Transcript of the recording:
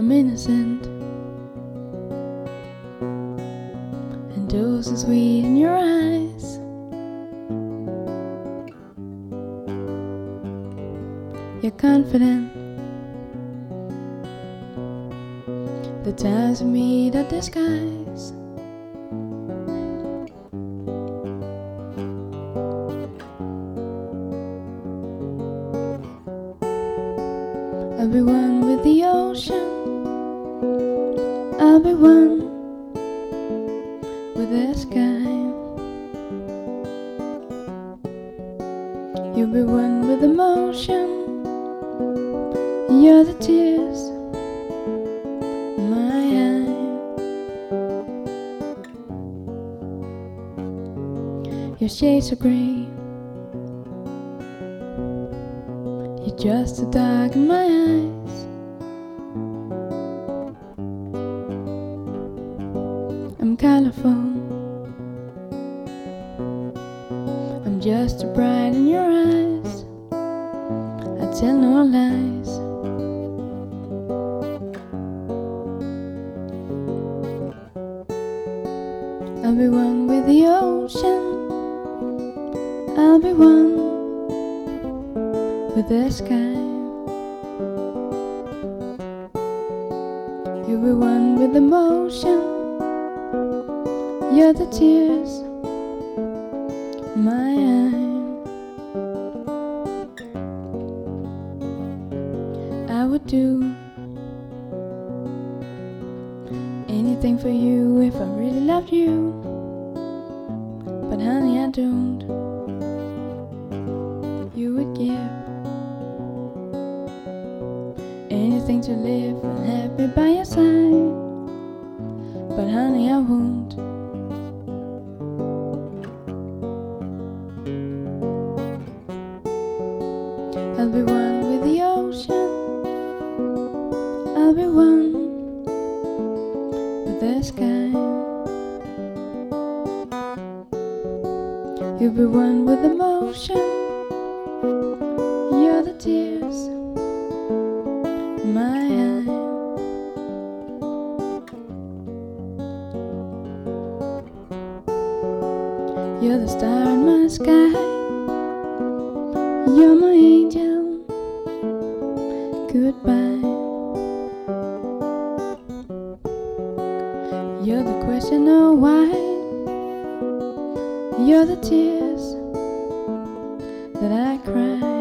I'm innocent, and those are sweet in your eyes. You're confident. The times we meet are disguise. I'll be one with the ocean. I'll be one with the sky. You'll be one with emotion. You're the tears in my eye. Your shades are grey. You're just too dark in my eyes. I'm colorful. I'm just too bright in your eyes. I tell no lies. I'll be one with the ocean. I'll be one with the sky. You'll be one with emotion. You're the tears in my eye. I would do anything for you if I really loved you, but honey, I don't. You would give anything to live and have me by your side, but honey, I won't. I'll be one with the ocean. I'll be one with the sky. You'll be one with emotion. You're the tears in my eye. You're the star in my sky. You're my angel. Goodbye. You're the question of why. You're the tears that I cry.